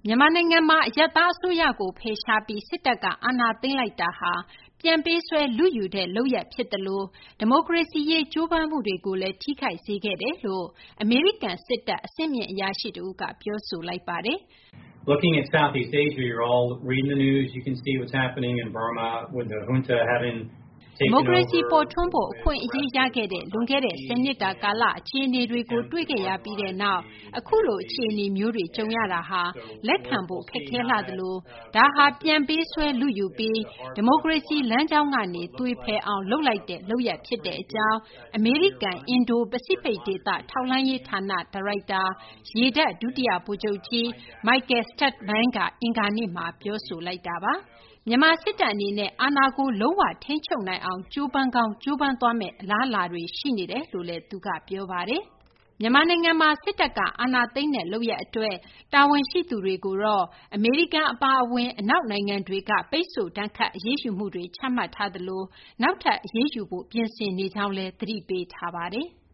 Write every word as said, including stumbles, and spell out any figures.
မြန်မာနိုင်ငံမှာအရပ်သားအစိုးရကိုဖယ်ရှားပြီးစစ်တပ်ကအာဏာသိမ်းလိုက်တာဟာပြန်ပေးဆွဲလုယူတဲ့လုပ်ရပ်ဖြစ်တယ်လို့ဒီမိုကရေစီရေးကြိုးပမ်းမှုတွေကိုလည်းထိခိုက်စေခဲ့တယ်လို့အမေရိကန်စစ်တပ်အဆင့်မြင့်အရာရှိတဦးကပြောဆိုလိုက်ပါတယ်။ Looking at Southeast Asia, you're all reading the news. You can see what's happening in Burma with the junta having ဒီမိုကရေစီပေါ်ထွန်းဖို့အခွင့်အရေးရခဲ့တဲ့လွန်ခဲ့တဲ့ဆယ်နှစ်တာကာလအခြေအနေတွေကိုတွေ့ခဲ့ရပြီးတဲ့နောက်အခုလိုအခြေအနေမျိုးတွေကြုံရတာဟာလက်ခံဖို့ခက်ခဲလာသလိုဒါဟာပြန်ပေးဆွဲလူယူပြီးဒီမိုကရေစီလမ်းကြောင်းကနေသွေဖယ်အောင်လုပ်လိုက်တဲ့လုပ်ရဖြစ်တဲ့အကြောင်းအမေရိကန်အင်ဒိုပစိဖိတ်ဒေသထောက်လှမ်းရေးဌာနဒါရိုက်တာရေတပ်ဒုတိယဗိုလ်ချုပ်ကြီး Michael Sturtevant ကအင်္ဂါနေ့မှာပြောဆိုလိုက်တာပါမြန်မာစစ်တပ်အနေနဲ့အာဏာကိုလုံးဝထိန်းချုပ်နိုင်အောင်ကြိုးပမ်းကောင်းကြိုးပမ်းသွားမယ့်အလားအလာတွေရှိနေတယ်လို့လည်းသူကပြောပါတယ်။မြန်မာနိုင်ငံမှာစစ်တပ်ကအာဏာသိမ်းတဲ့လုပ်ရပ်အတွက်တာဝန်ရှိသူတွေကိုတော့အမေရိကန်အပါအဝင်အနောက်နိုင်ငံတွေကပိတ်ဆို့ဒဏ်ခတ်အရေးယူမှုတွေချမှတ်ထားသလိုနောက်ထပ်အရေးယူဖို့ပြင်ဆင်နေကြောင်းလည်းသတိပေးထားပါတယ်။